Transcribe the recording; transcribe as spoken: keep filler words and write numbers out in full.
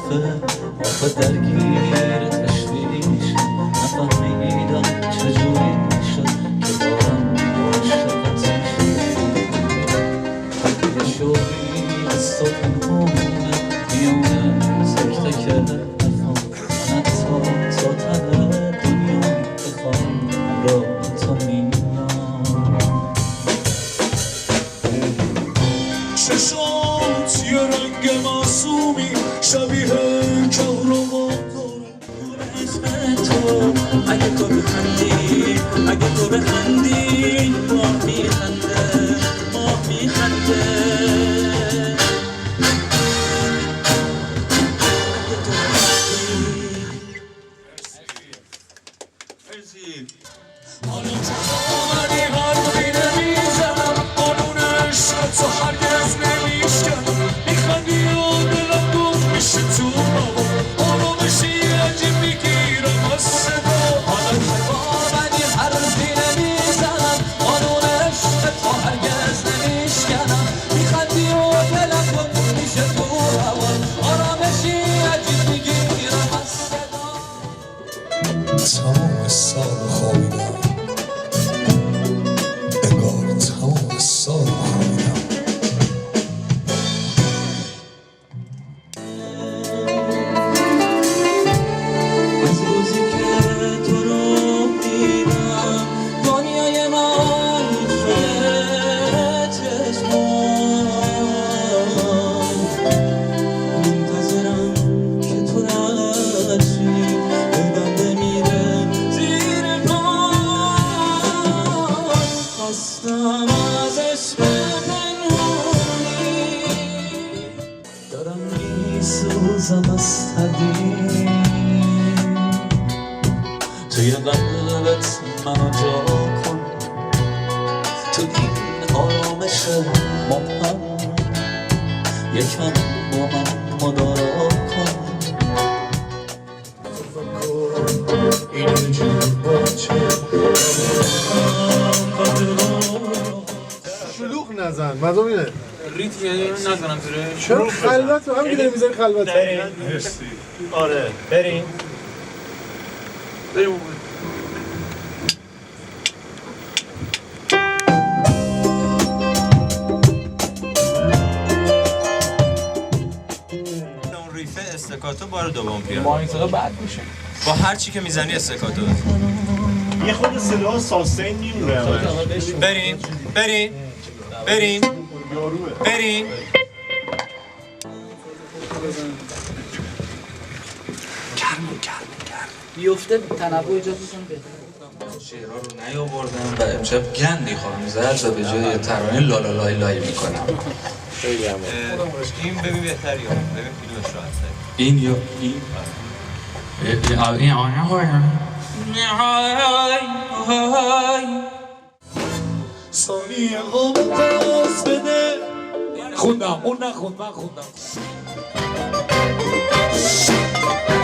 دفعه آخه درگیر تشویش نفهمیدم چجوری شد که بارم عاشقت یه شوقی از تو پنهونه میونه تک تک نفهم من حتی تا ته دنیا بخوام را تو میام چشات یه رنگ معصومی شبیه کهربا اسم تو اگه تو بخندی اگه تو بخندی ماه میخنده ماه میخنده آمدی حرفی نمیزنم قانون عشق تو هرگز نمیشکنم میخندی و دلم گفت میشه تو هوا آرامشی عجیب میگیرم از صدا آمدی حرفی نمیزنم قانون عشق تو هرگز نمیشکنم میخندی و دلم گفت میشه تو هوا آرامشی عجیب میگیرم از صدا تمام سال خوابیدم انگار تمام سال خوابیدم از روزی که تو رو دیدم دنیای من شده چشمان منتظرم که تو رشی دلم بمیره زیر پای خستم از عشق پنهونی دارم میسوزم از تدین توی قلبت منو جا کن تو این آرامش مبهم یکم با من مدارا کن این جون باچه شلوغ نزن مردم اینه ریتم یعنی نزنم زیره چرا خلوت رو هم میگه میذاری خلوت بریم آره بریم بریم اون ریفه استکاتو بار دوم بیاد با این صدا بد میشه با هر چی که میزنی استکاتو یه خود صدا ساستین میمونه بریم بریم بریم بریم بیفته تنوع ایجاد می‌کنه بهتره شعرها رو نیاوردم و امشب گندی خواهم زد و به جای ترانه لالا لای لای میکنم این ببین بهتری ها ببین فیلمش راحت این یا این این آنه های ثانیه ها پاس بده خوندم اون نخوند من خوندم